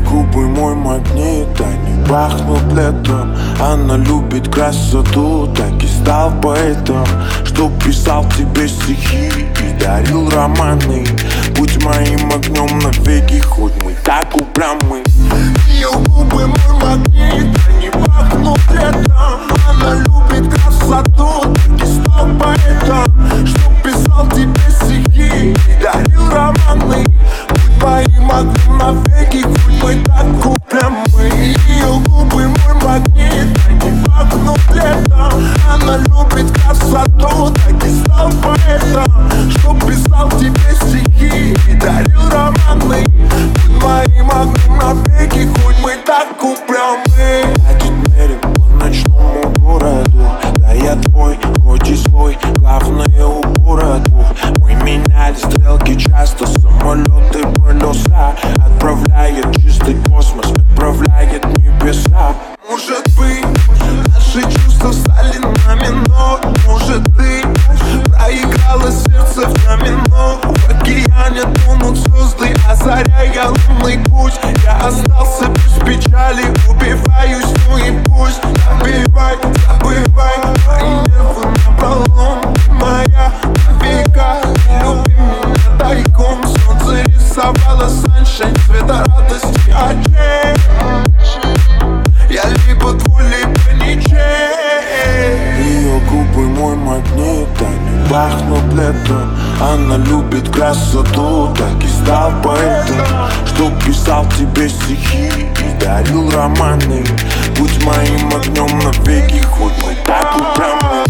губы мой магнит, они пахнут летом. Она любит красоту, так и стал поэтом, что писал тебе стихи и дарил романы. Будь моим огнем навеки, хоть мы так упрямы. Ее губы мой магнит, они пахнут летом. Она любит красоту, так и стал поэтом, что писал тебе стихи и дарил романы. Будь моим огнем навеки, хоть мы так упрямы. Ее губы мой магнит, они пахнут летом. Она любит красоту, так и стал поэтом, что писал тебе стихи и дарил романы. Будь моим огнем навеки, хоть мы так упрямы. Ходить мерен по ночному городу, да я твой, хоть и свой, главное у города. Мы меняли стрелки часто, самолеты, полюса. Отправляет чистый космос, отправляет небеса. Может быть, наши чувства стали нами, но может ты проиграла сердце в домино. В океане тонут звезды, озаряя лунный путь. Я остался без печали, убиваюсь, ну и пусть. Забивай, забывай мои нервы напролом. Моя века, люби меня тайком. Солнце рисовало саншайн, цвета радости очей. Я либо твой, либо ничей. Ее губы мой магнит, они пахнут летом. Она любит красоту, так и стал поэтом, что писал тебе стихи и дарил романы. Будь моим огнем навеки, хоть мы так упрямы.